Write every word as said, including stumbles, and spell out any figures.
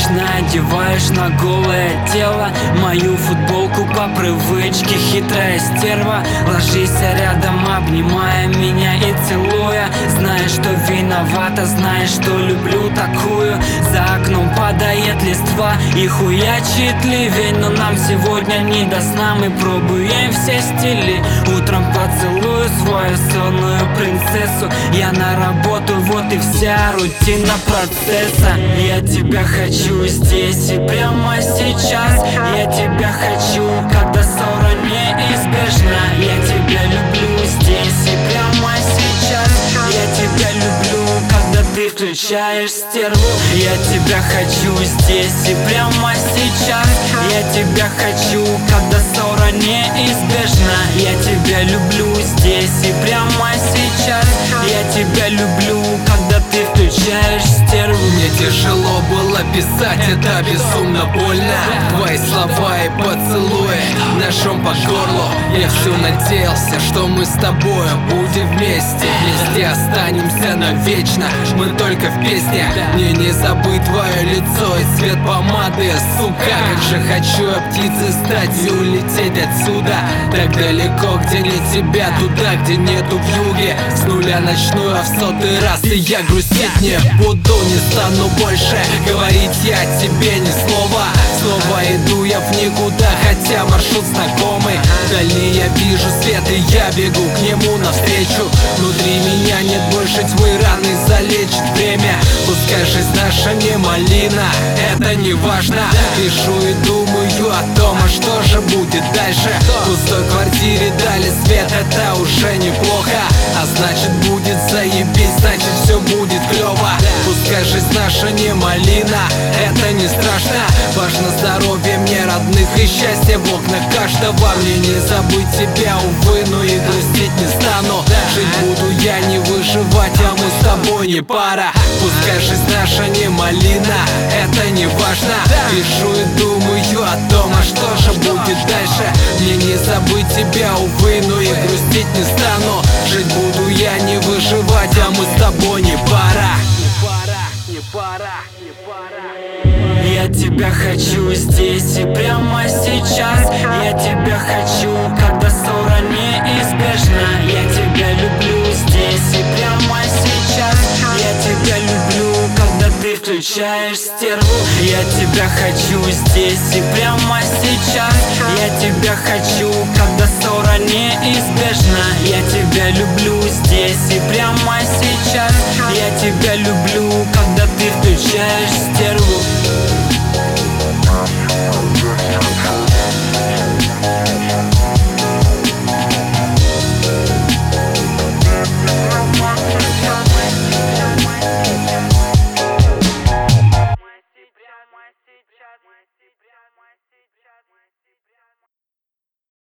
Вечно одеваешь на голое тело мою футболку по привычке, хитрая стерва. Ложись рядом, обнимая меня и целуя. Знаешь, что виновата, знаешь, что люблю такую. За окном падает листва и хуячит ливень, но нам сегодня не до сна, мы пробуем все стили. Утром поцелую свою сонную принцессу. Я на работу, вот и вся рутина процесса. Я тебя хочу здесь и прямо сейчас. Я тебя хочу, когда ссора неизбежна. Я тебя люблю здесь и прямо сейчас. Я тебя люблю, когда ты включаешь стерву. Я тебя хочу здесь и прямо сейчас. Я тебя хочу, когда ссора неизбежна. Я тебя люблю здесь и прямо сейчас. Я тебя люблю, когда ты включаешь стерву. Мне тяжело было писать, это безумно больно. Твои слова и поцелуи ножом по горлу. Я все надеялся, что мы с тобой будем вместе. Вместе останемся навечно, мы только в песне. Мне не забыть твое лицо и цвет помады. Сука, как же хочу я птицей стать и улететь отсюда. Так далеко, где нет тебя, туда, где нету вьюги. С нуля начну я в сотый раз, и я грустить не буду. Не стану больше говорить я тебе ни слова. Снова иду я в никуда, хотя маршрут знакомый. Вдали я вижу свет, и я бегу к нему навстречу. Внутри меня нет больше тьмы, раны залечит время. Пускай жизнь наша не малина, это не важно. Пишу и думаю о том, а что же будет дальше. В пустой квартире дали свет, это уже неплохо. А значит будет заебись, значит все будет клево. Пускай жизнь наша не малина, это не страшно. Важно здоровье мне родных и счастье в окнах каждого. Мне не забыть тебя, увы, но и грустить не стану. Жить буду я, не выживать, а мы с тобой не пара. Пускай жизнь наша не малина, это не важно. Пишу и думаю о том, а что же будет дальше. Мне не забыть тебя, увы, но и грустить не стану. Жить буду я, не выживать, а мы с тобой не пара. Я тебя хочу здесь и прямо сейчас. Я тебя хочу, когда ссора неизбежна. Я тебя люблю здесь и прямо сейчас. Я тебя люблю, когда ты включаешь стерву. Я тебя хочу здесь и прямо сейчас. Я тебя хочу, когда ссора неизбежна. Я тебя люблю здесь и прямо сейчас. Я тебя люблю, когда ты включаешь стерву.